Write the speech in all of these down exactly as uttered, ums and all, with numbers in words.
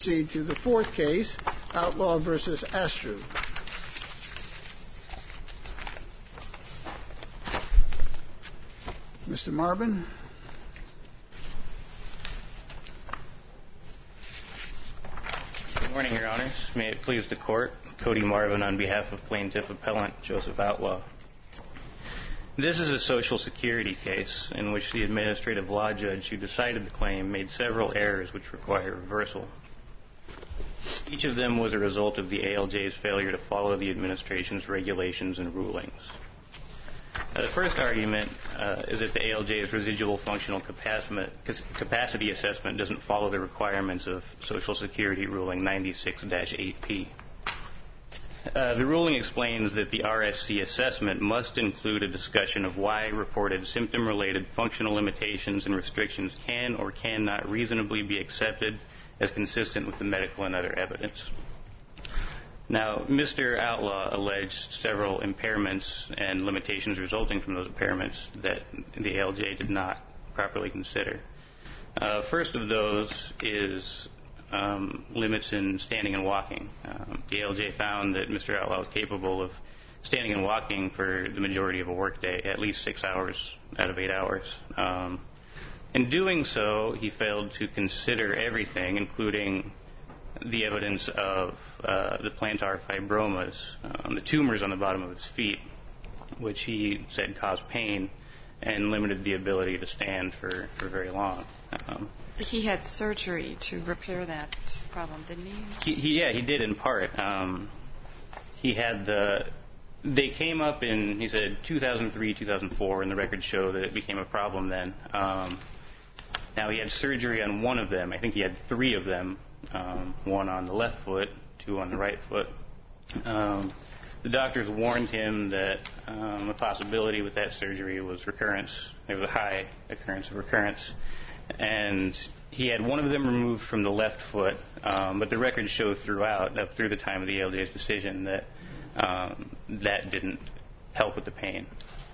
proceed to the fourth case, Outlaw versus Astru. Mister Marvin. Good morning, Your Honors. May it please the Court, Cody Marvin on behalf of Plaintiff Appellant Joseph Outlaw. This is a Social Security case in which the administrative law judge who decided the claim made several errors which require reversal. Each of them was a result of the A L J's failure to follow the administration's regulations and rulings. Uh, the first argument uh, is that the A L J's residual functional capacity assessment doesn't follow the requirements of Social Security Ruling ninety-six dash eight P. Uh, the ruling explains that the R S C assessment must include a discussion of why reported symptom-related functional limitations and restrictions can or cannot reasonably be accepted as consistent with the medical and other evidence. Now, Mister Outlaw alleged several impairments and limitations resulting from those impairments that the A L J did not properly consider. Uh, first of those is um, limits in standing and walking. Um, the A L J found that Mister Outlaw was capable of standing and walking for the majority of a workday, at least six hours out of eight hours. Um, in doing so, he failed to consider everything, including the evidence of uh, the plantar fibromas, um, the tumors on the bottom of his feet, which he said caused pain and limited the ability to stand for, for very long. Um, he had surgery to repair that problem, didn't he? he, he yeah, he did in part. Um, he had the... They came up in, he said, two thousand three, two thousand four, and the records show that it became a problem then. Um, now, he had surgery on one of them. I think he had three of them. Um, one on the left foot, two on the right foot. Um, the doctors warned him that um, a possibility with that surgery was recurrence. There was a high occurrence of recurrence. And he had one of them removed from the left foot, um, but the records show throughout, up through the time of the A L J's decision, that um, that didn't help with the pain,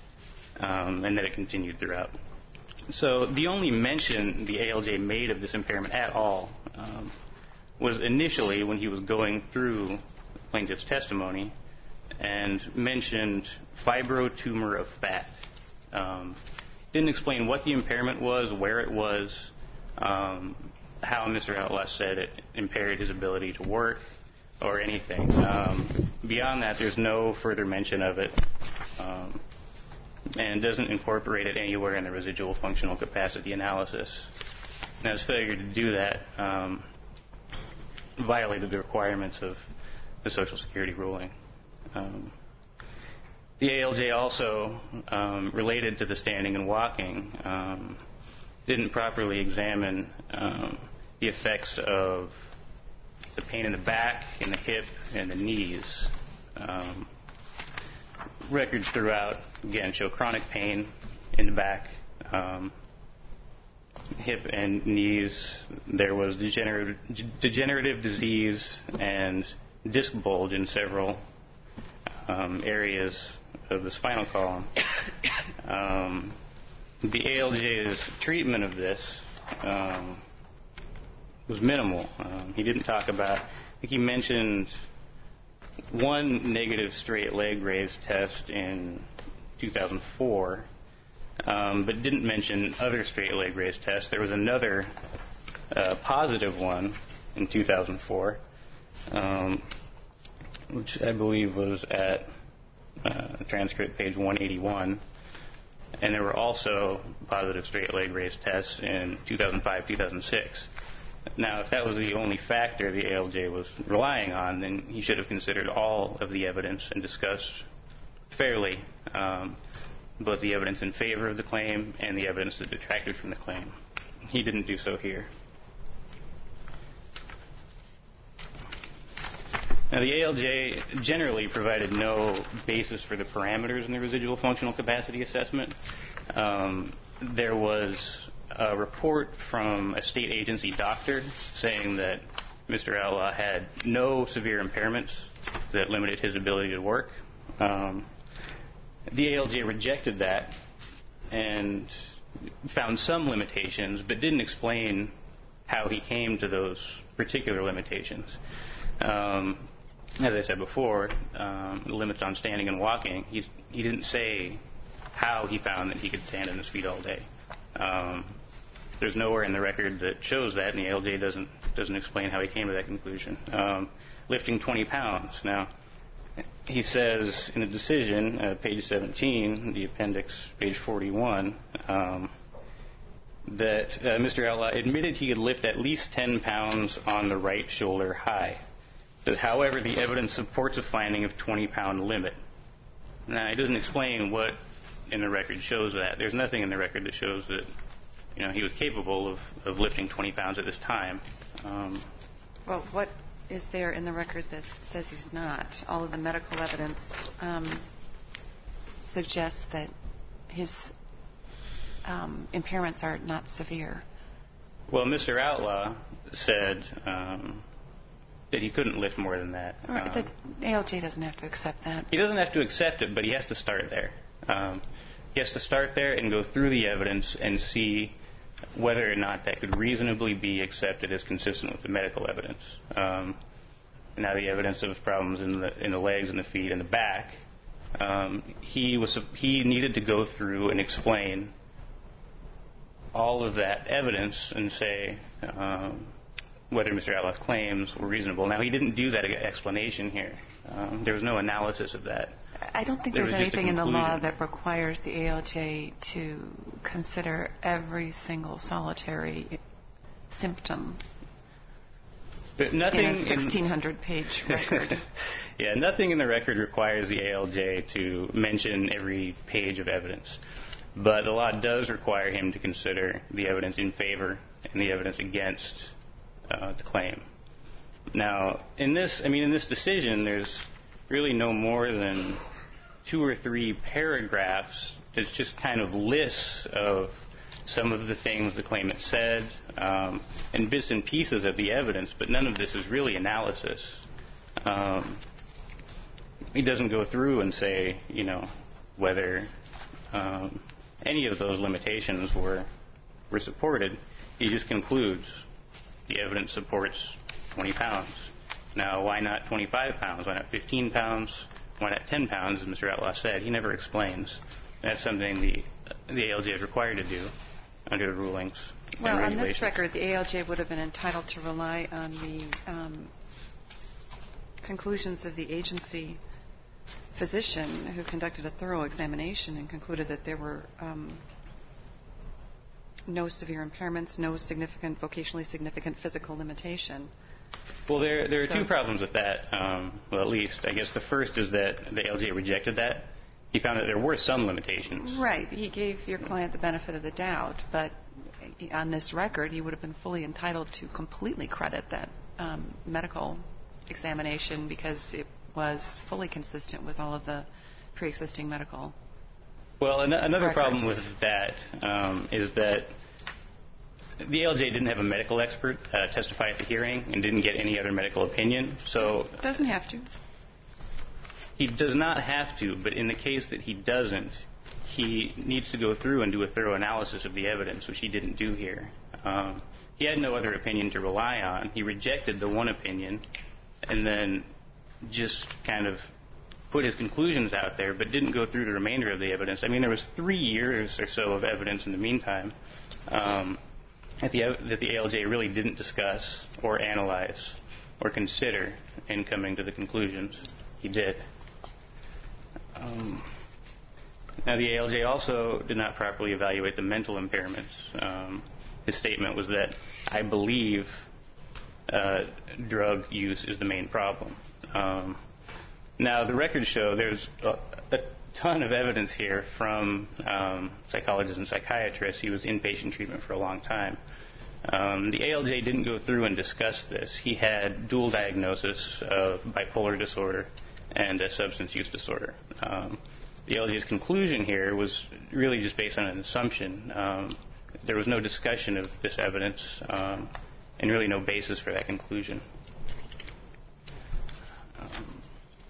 um, and that it continued throughout. So the only mention the A L J made of this impairment at all um, was initially when he was going through plaintiff's testimony and mentioned fibrotumor of fat. Um, didn't explain what the impairment was, where it was, um, how Mister Outlaw said it impaired his ability to work, or anything. Um, beyond that, there's no further mention of it, um, and doesn't incorporate it anywhere in the residual functional capacity analysis. Now, his failure to do that um, violated the requirements of the Social Security ruling. Um, the A L J also, um, related to the standing and walking, um, didn't properly examine um, the effects of the pain in the back, in the hip, and the knees. Um, records throughout, again, show chronic pain in the back, um, hip and knees. There was degenerative, degenerative disease and disc bulge in several um, areas of the spinal column. Um, the A L J's treatment of this um, was minimal. Um, he didn't talk about, I think he mentioned one negative straight leg raise test in two thousand four, um, but didn't mention other straight leg raise tests. There was another uh, positive one in two thousand four, um, which I believe was at uh, transcript page one eighty-one. And there were also positive straight leg raise tests in two thousand five, two thousand six. Now, if that was the only factor the A L J was relying on, then he should have considered all of the evidence and discussed fairly um, both the evidence in favor of the claim and the evidence that detracted from the claim. He didn't do so here. Now, the A L J generally provided no basis for the parameters in the residual functional capacity assessment. Um, there was a report from a state agency doctor saying that Mister Outlaw had no severe impairments that limited his ability to work. Um, the A L J rejected that and found some limitations, but didn't explain how he came to those particular limitations. Um, as I said before, um, the limits on standing and walking, he's, he didn't say how he found that he could stand on his feet all day. Um, there's nowhere in the record that shows that, and the A L J doesn't doesn't explain how he came to that conclusion. Um, lifting twenty pounds. Now, he says in the decision, uh, page seventeen, the appendix, page forty-one, um, that uh, Mister Outlaw admitted he could lift at least ten pounds on the right shoulder high. But, however, the evidence supports a finding of twenty pound limit. Now, it doesn't explain what in the record shows that. There's nothing in the record that shows that, you know, he was capable of, of lifting twenty pounds at this time. Um, well, what is there in the record that says he's not? All of the medical evidence um, suggests that his um, impairments are not severe. Well, Mister Outlaw said um, that he couldn't lift more than that. All right, um, the A L J doesn't have to accept that. He doesn't have to accept it, but he has to start there. Um, he has to start there and go through the evidence and see whether or not that could reasonably be accepted as consistent with the medical evidence. Um, now, the evidence of problems in the in the legs and the feet and the back, um, he was he needed to go through and explain all of that evidence and say um, whether Mister Outlaw's claims were reasonable. Now, he didn't do that explanation here. Um, there was no analysis of that. I don't think There there's was just a anything in the law conclusion. that requires the A L J to consider every single solitary symptom But nothing in a sixteen hundred page record. Yeah, nothing in the record requires the A L J to mention every page of evidence. But the law does require him to consider the evidence in favor and the evidence against uh, the claim. Now, in this, I mean, in this decision, there's really no more than two or three paragraphs that's just kind of lists of some of the things the claimant said um, and bits and pieces of the evidence, but none of this is really analysis. Um, he doesn't go through and say, you know, whether um, any of those limitations were were supported. He just concludes the evidence supports twenty pounds. Now, why not twenty-five pounds? Why not fifteen pounds? Why not ten pounds, as Mister Outlaw said? He never explains. That's something the the A L J is required to do under the rulings and Well, on regulations. this record, the A L J would have been entitled to rely on the um, conclusions of the agency physician who conducted a thorough examination and concluded that there were um, no severe impairments, no significant, vocationally significant physical limitation. Well, there there are So- two problems with that. Um, well, at least I guess the first is that the A L J rejected that. He found that there were some limitations. Right. He gave your client the benefit of the doubt, but on this record, he would have been fully entitled to completely credit that um, medical examination because it was fully consistent with all of the pre-existing medical. Well, an- another records. problem with that um, is that the A L J didn't have a medical expert uh, testify at the hearing and didn't get any other medical opinion. So Doesn't have to. he does not have to, but in the case that he doesn't, he needs to go through and do a thorough analysis of the evidence, which he didn't do here. Um, he had no other opinion to rely on. He rejected the one opinion and then just kind of put his conclusions out there, but didn't go through the remainder of the evidence. I mean, there was three years or so of evidence in the meantime um, that, the, that the A L J really didn't discuss or analyze or consider in coming to the conclusions he did. Um, now, the A L J also did not properly evaluate the mental impairments. Um, his statement was that, I believe uh, drug use is the main problem. Um, now, the records show there's a, a ton of evidence here from um, psychologists and psychiatrists. He was inpatient treatment for a long time. Um, the A L J didn't go through and discuss this. He had dual diagnosis of bipolar disorder and a substance use disorder. Um, the A L J's conclusion here was really just based on an assumption. Um, there was no discussion of this evidence um, and really no basis for that conclusion. Um,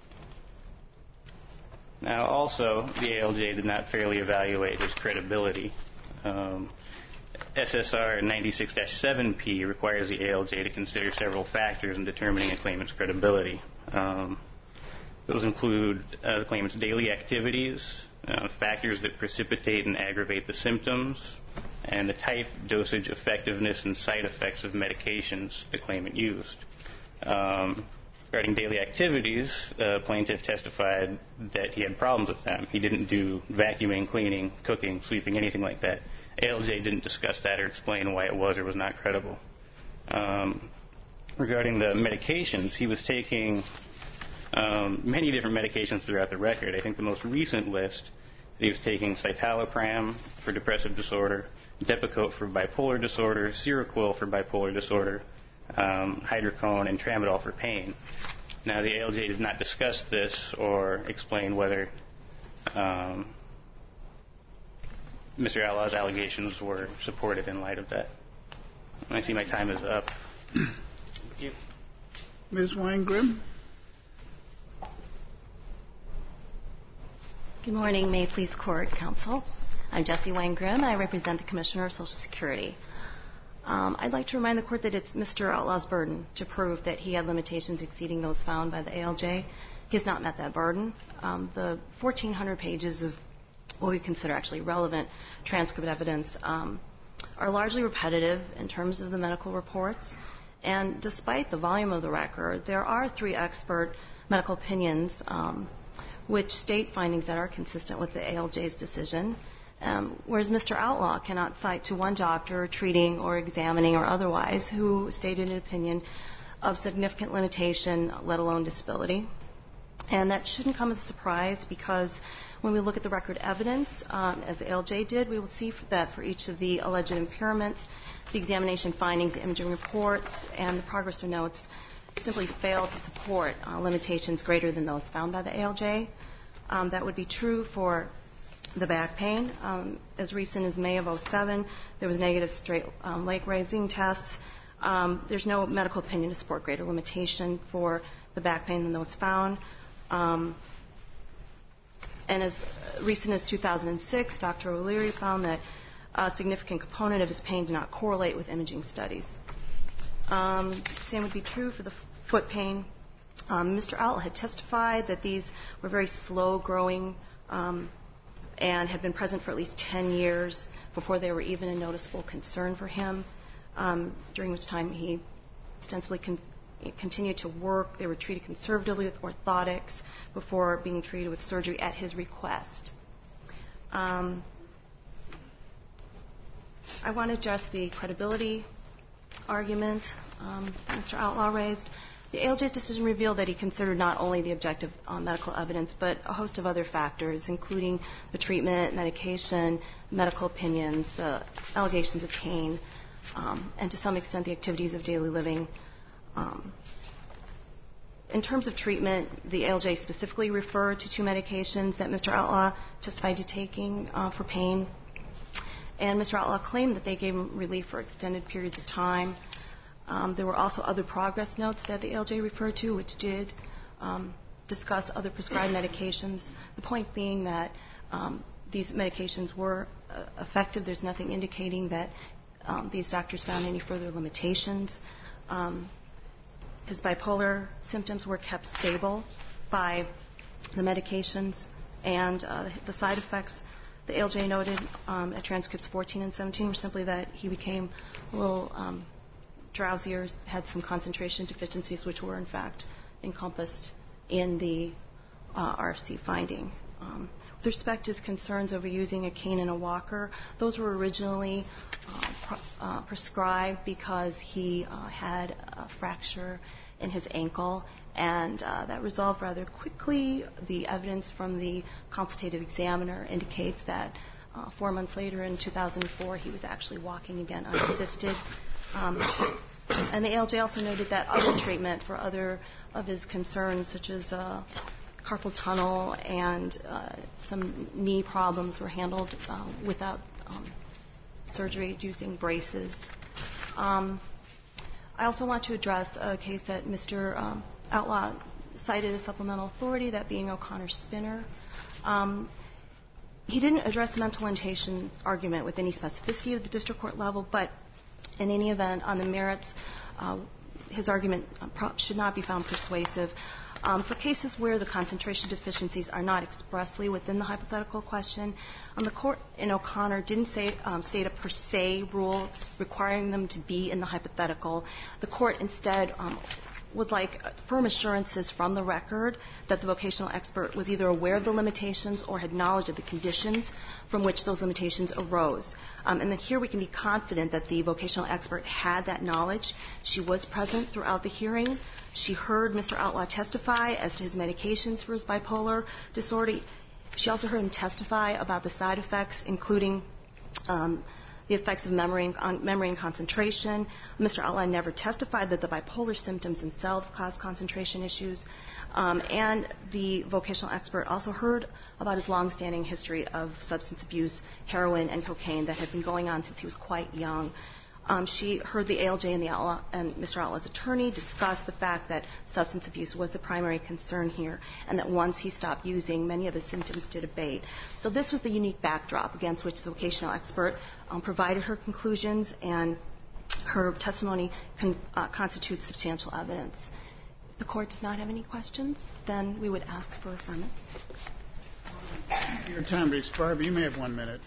now, also, the A L J did not fairly evaluate his credibility. Um, S S R ninety-six dash seven P requires the A L J to consider several factors in determining a claimant's credibility. Um, those include uh, the claimant's daily activities, uh, factors that precipitate and aggravate the symptoms, and the type, dosage, effectiveness, and side effects of medications the claimant used. Um, regarding daily activities, uh, plaintiff testified that he had problems with them. He didn't do vacuuming, cleaning, cooking, sweeping, anything like that. A L J didn't discuss that or explain why it was or was not credible. Um, regarding the medications, he was taking um, many different medications throughout the record. I think the most recent list, he was taking citalopram for depressive disorder, Depakote for bipolar disorder, Seroquel for bipolar disorder, um, hydrocone, and tramadol for pain. Now, the A L J did not discuss this or explain whether um, Mister Outlaw's allegations were supported in light of that. I see my time is up. Thank you. Miz Weingrim? Good morning. May it please court, counsel. I'm Jessie Weingrim. I represent the Commissioner of Social Security. Um, I'd like to remind the court that it's Mister Outlaw's burden to prove that he had limitations exceeding those found by the A L J. He has not met that burden. Um, the fourteen hundred pages of what we consider actually relevant transcript evidence um, are largely repetitive in terms of the medical reports. And despite the volume of the record, there are three expert medical opinions um, which state findings that are consistent with the A L J's decision, um, whereas Mister Outlaw cannot cite to one doctor treating or examining or otherwise who stated an opinion of significant limitation, let alone disability. And that shouldn't come as a surprise because when we look at the record evidence, um, as the A L J did, we will see that for each of the alleged impairments, the examination findings, the imaging reports, and the progress notes simply fail to support uh, limitations greater than those found by the A L J. Um, that would be true for the back pain. Um, as recent as May of oh seven, there was negative straight um, leg raising tests. Um, there's no medical opinion to support greater limitation for the back pain than those found. Um, and as recent as two thousand six, Doctor O'Leary found that a significant component of his pain did not correlate with imaging studies. Um, same would be true for the foot pain. Um, Mister Outlaw had testified that these were very slow-growing um, and had been present for at least ten years before they were even a noticeable concern for him, um, during which time he ostensibly con- continued to work. They were treated conservatively with orthotics before being treated with surgery at his request. Um, I want to address the credibility argument um, that Mister Outlaw raised. The A L J's decision revealed that he considered not only the objective uh, medical evidence, but a host of other factors, including the treatment, medication, medical opinions, the allegations of pain, um, and to some extent the activities of daily living. Um, in terms of treatment, the A L J specifically referred to two medications that Mister Outlaw testified to taking uh, for pain. And Mister Outlaw claimed that they gave him relief for extended periods of time. Um, there were also other progress notes that the A L J referred to, which did um, discuss other prescribed medications. The point being that um, these medications were uh, effective. There's nothing indicating that um, these doctors found any further limitations. Um, his bipolar symptoms were kept stable by the medications, and uh, the side effects the A L J noted um, at transcripts fourteen and seventeen were simply that he became a little um, drowsier, had some concentration deficiencies, which were in fact encompassed in the uh, R F C finding. Um, with respect to his concerns over using a cane and a walker, those were originally uh, pro- uh, prescribed because he uh, had a fracture in his ankle, and uh, that resolved rather quickly. The evidence from the consultative examiner indicates that uh, four months later in two thousand four, he was actually walking again unassisted. Um, and the A L J also noted that other treatment for other of his concerns, such as uh, carpal tunnel and uh, some knee problems, were handled uh, without um, surgery using braces. Um, I also want to address a case that Mister Um, Outlaw cited as supplemental authority, that being O'Connor Spinner. Um, he didn't address the mental limitation argument with any specificity at the district court level, but in any event, on the merits, uh, his argument should not be found persuasive. Um, for cases where the concentration deficiencies are not expressly within the hypothetical question, um, the court in O'Connor didn't say, um, state a per se rule requiring them to be in the hypothetical. The court instead um, would like firm assurances from the record that the vocational expert was either aware of the limitations or had knowledge of the conditions from which those limitations arose. Um, and then here we can be confident that the vocational expert had that knowledge. She was present throughout the hearing. She heard Mister Outlaw testify as to his medications for his bipolar disorder. She also heard him testify about the side effects, including um, the effects of memory and, on memory and concentration. Mister Outlaw never testified that the bipolar symptoms themselves caused concentration issues. Um, and the vocational expert also heard about his longstanding history of substance abuse, heroin, and cocaine that had been going on since he was quite young. Um, she heard the A L J and, the Outlaw, and Mister Outlaw's attorney discuss the fact that substance abuse was the primary concern here, and that once he stopped using, many of the symptoms did abate. So this was the unique backdrop against which the vocational expert um, provided her conclusions, and her testimony con- uh, constitutes substantial evidence. If the court does not have any questions, then we would ask for affirmation. Your time has expired, but you may have one minute.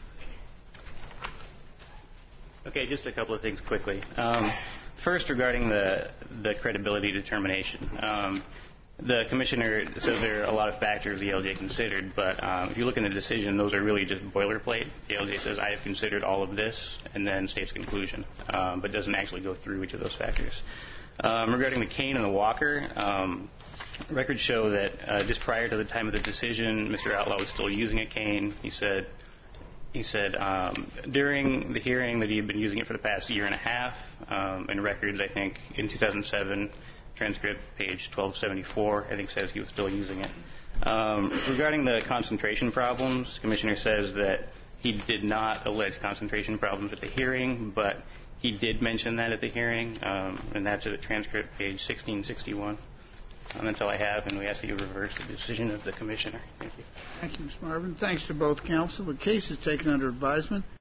Okay, just a couple of things quickly. Um, first, regarding the the credibility determination. Um, the commissioner says there are a lot of factors the A L J considered, but um, if you look in the decision, those are really just boilerplate. The A L J says, I have considered all of this, and then states conclusion, um, but doesn't actually go through each of those factors. Um, regarding the cane and the walker, um, records show that uh, just prior to the time of the decision, Mister Outlaw was still using a cane. He said He said um, during the hearing that he had been using it for the past year and a half. Um, in records, I think, in two thousand seven, transcript page twelve seventy-four, I think says he was still using it. Um, regarding the concentration problems, Commissioner says that he did not allege concentration problems at the hearing, but he did mention that at the hearing, um, and that's at transcript page sixteen sixty-one. Um, that's all I have, and we ask that you reverse the decision of the Commissioner. Thank you. Thank you, Miz Marvin. Thanks to both counsel. The case is taken under advisement.